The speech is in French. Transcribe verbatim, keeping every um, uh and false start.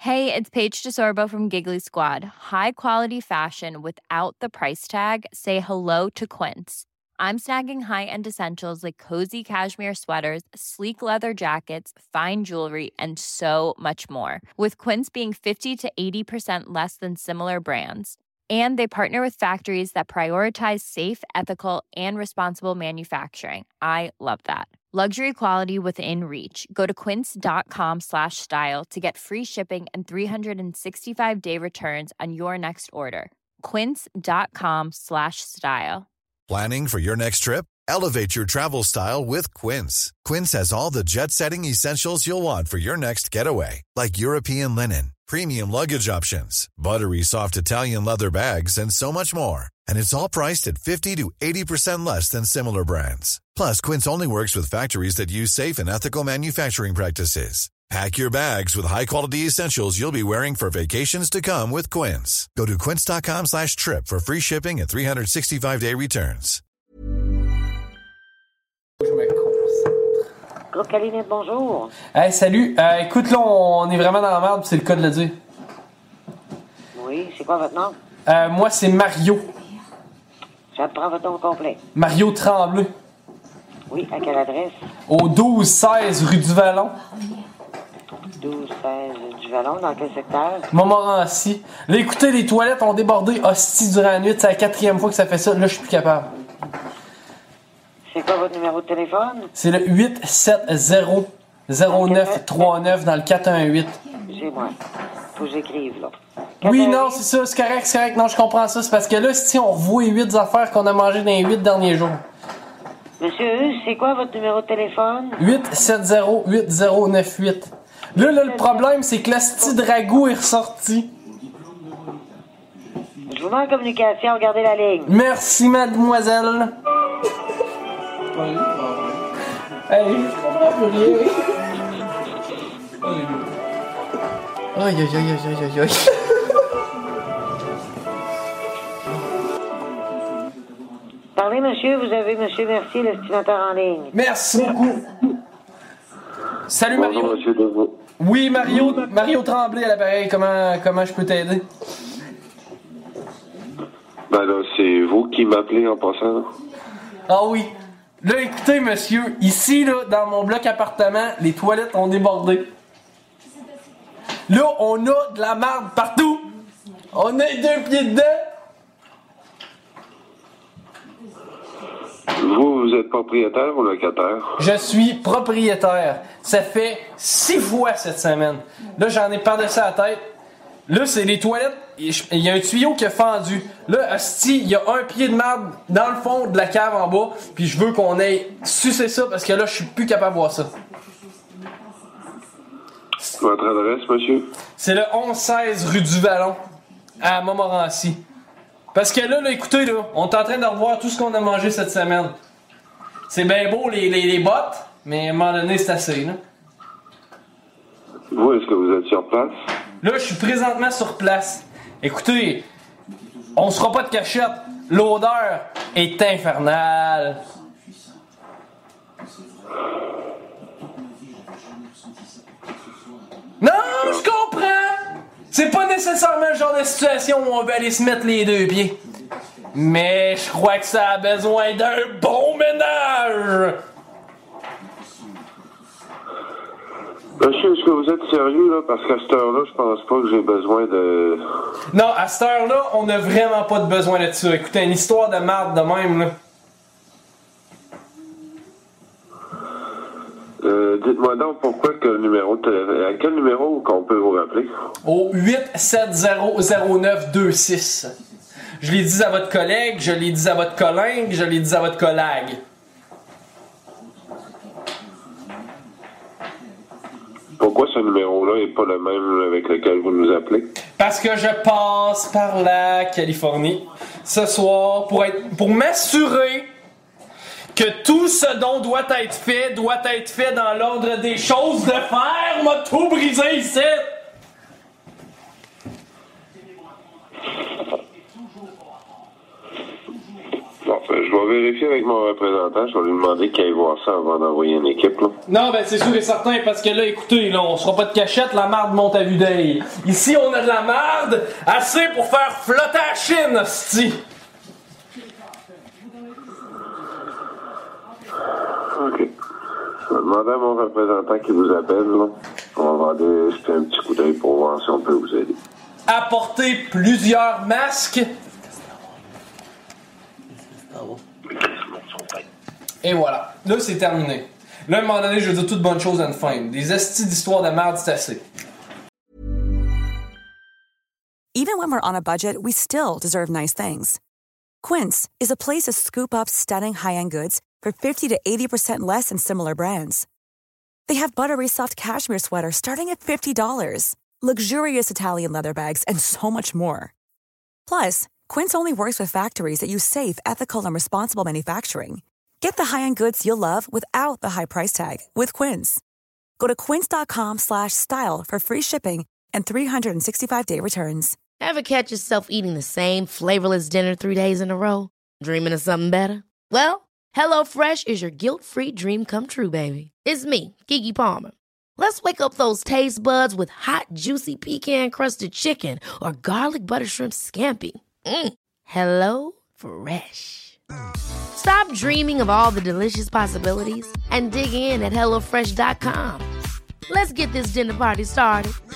Hey, it's Paige DeSorbo from Giggly Squad. High quality fashion without the price tag. Say hello to Quince. I'm snagging high-end essentials like cozy cashmere sweaters, sleek leather jackets, fine jewelry, and so much more. With Quince being fifty to eighty percent less than similar brands. And they partner with factories that prioritize safe, ethical, and responsible manufacturing. I love that. Luxury quality within reach. Go to quince.com slash style to get free shipping and three sixty-five day returns on your next order. Quince.com slash style. Planning for your next trip? Elevate your travel style with Quince. Quince has all the jet-setting essentials you'll want for your next getaway, like European linen, premium luggage options, buttery soft Italian leather bags, and so much more. And it's all priced at fifty to eighty percent less than similar brands. Plus, Quince only works with factories that use safe and ethical manufacturing practices. Pack your bags with high-quality essentials you'll be wearing for vacations to come with Quince. Go to quince.com slash trip for free shipping and three sixty-five day returns. Groupe Calumet, bonjour. Hey, salut. Euh, écoute, là, on est vraiment dans la merde, c'est le cas de le dire. Oui, c'est quoi votre nom? Euh, moi, c'est Mario. J'apprends votre nom complet. Mario Tremblay. Oui, à quelle adresse? Au douze seize rue du Vallon. douze seize du Vallon, dans quel secteur? Montmorency. Là, écoutez, les toilettes ont débordé hostie durant la nuit. C'est la quatrième fois que ça fait ça. Là, je suis plus capable. C'est quoi votre numéro de téléphone? C'est le huit sept zéro zéro neuf trois neuf dans le quatre un huit. C'est moi. Faut que j'écrive, là. Oui, non, c'est ça, c'est correct, c'est correct. Non, je comprends ça. C'est parce que là, si on revoit les huit affaires qu'on a mangées dans les huit derniers jours. Monsieur, c'est quoi votre numéro de téléphone? huit sept zéro huit zéro neuf huit. Là, là, le problème, c'est que le sti de ragoût est ressorti. Je vous mets en communication, regardez la ligne. Merci, mademoiselle. Hey, je comprends plus rien. Aïe, aïe, aïe, aïe, aïe, aïe. Parlez, monsieur, vous avez monsieur Mercier, l'estimateur en ligne. Merci beaucoup. Salut, Mario. Bonjour, monsieur Deveau. Oui, Mario, Mario Tremblay à l'appareil. Comment, comment je peux t'aider? Ben là, c'est vous qui m'appelez en passant. Ah oui. Là, écoutez, monsieur, ici, là, dans mon bloc appartement, les toilettes ont débordé. Là, on a de la marde partout. On a les deux pieds dedans. Vous, vous êtes propriétaire ou locataire? Je suis propriétaire. Ça fait six fois cette semaine. Là, j'en ai par-dessus la tête. Là, c'est les toilettes. Il y a un tuyau qui a fendu. Là, hostie, il y a un pied de marde dans le fond de la cave en bas. Puis je veux qu'on aille sucer ça parce que là, je suis plus capable de voir ça. Votre adresse, monsieur? C'est le onze seize rue du Vallon, à Montmorency. Parce que là, là, écoutez, là, on est en train de revoir tout ce qu'on a mangé cette semaine. C'est bien beau, les, les, les bottes, mais à un moment donné, c'est assez, là. Vous, est-ce que vous êtes sur place? Là, je suis présentement sur place. Écoutez, on se fera pas de cachette. L'odeur est infernale. Non, je comprends. C'est pas nécessairement le genre de situation où on veut aller se mettre les deux pieds. Mais je crois que ça a besoin d'un bon ménage. Monsieur, est-ce que vous êtes sérieux, là? Parce qu'à cette heure-là, je pense pas que j'ai besoin de... Non, à cette heure-là, on a vraiment pas de besoin de ça. Écoutez, une histoire de marde de même, là. Euh, dites-moi donc pourquoi que le numéro de téléphone... À quel numéro qu'on peut vous rappeler? Au huit sept zéro zéro neuf deux six. Je l'ai dit à votre collègue, je l'ai dit à votre collègue, je l'ai dit à votre collègue. Pourquoi ce numéro-là n'est pas le même avec lequel vous nous appelez? Parce que je passe par la Californie ce soir pour être, pour m'assurer que tout ce dont doit être fait doit être fait dans l'ordre des choses de faire. On m'a tout brisé ici. Bon, ben, je vais vais vérifier avec mon représentant. Je vais lui demander qu'il aille voir ça avant d'envoyer une équipe. Là. Non, ben c'est sûr et certain, parce que là, écoutez, là, on sera pas de cachette, la marde monte à vue d'œil. Ici, on a de la marde, assez pour faire flotter la Chine, hostie. OK. Je vais demander à mon représentant qui vous appelle. Là. On va aller jeter un petit coup d'œil pour voir si on peut vous aider. Apporter plusieurs masques. Et voilà. Là, c'est terminé. Là, à un moment donné, je veux dire toute bonne chose à une fin. Des estis d'histoires de merde, c'est assez. Even when we're on a budget, we still deserve nice things. Quince is a place to scoop up stunning high-end goods for fifty to eighty percent less than similar brands. They have buttery soft cashmere sweaters starting at fifty dollars, luxurious Italian leather bags, and so much more. Plus, Quince only works with factories that use safe, ethical, and responsible manufacturing. Get the high-end goods you'll love without the high price tag with Quince. Go to quince.com slash style for free shipping and three sixty-five day returns. Ever catch yourself eating the same flavorless dinner three days in a row? Dreaming of something better? Well, HelloFresh is your guilt-free dream come true, baby. It's me, Keke Palmer. Let's wake up those taste buds with hot, juicy pecan-crusted chicken or garlic butter shrimp scampi. Mm. Hello Fresh. Stop dreaming of all the delicious possibilities and dig in at hello fresh dot com. Let's get this dinner party started.